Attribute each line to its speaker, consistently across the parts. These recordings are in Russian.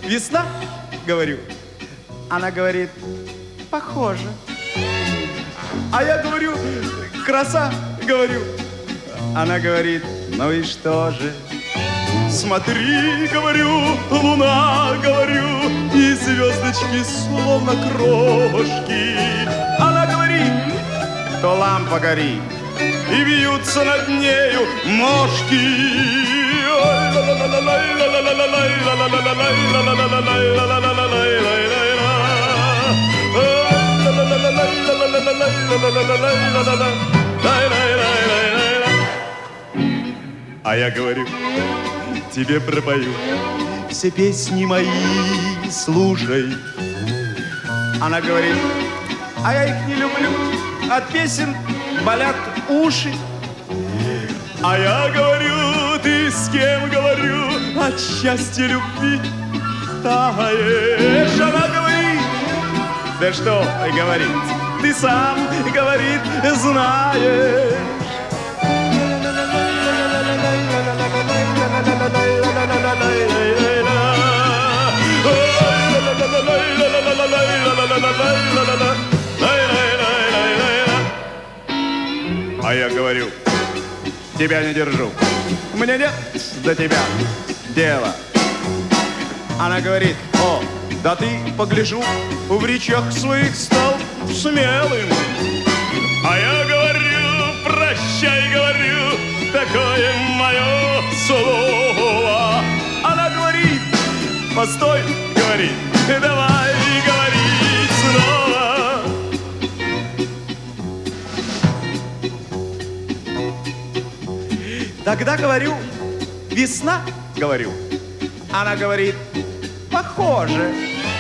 Speaker 1: весна? Говорю. Она говорит, похоже. А я говорю, краса? Говорю. Она говорит, ну и что же? Смотри, говорю, луна, говорю, и звездочки словно крошки. Она говорит, то лампа горит, и вьются над нею мошки. А я говорю, тебе пропою все песни мои, слушай. Она говорит, а я их не люблю, от песен болят уши. А я говорю, ты с кем, говорю, от счастья любви таешь. Она говорит, да что говорит, ты сам, говорит, знаешь. А я говорю, тебя не держу, мне нет до тебя дела. Она говорит, о, да ты, погляжу, в речах своих стал смелым. А я говорю, прощай, говорю, такое мое слово. Она говорит, постой, говорит, давай говорить снова. Тогда говорю, весна, говорю. Она говорит, похоже.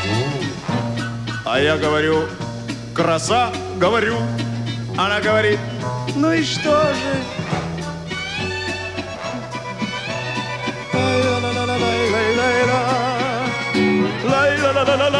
Speaker 1: А я говорю, краса, говорю. Она говорит, ну и что же? La la la la la la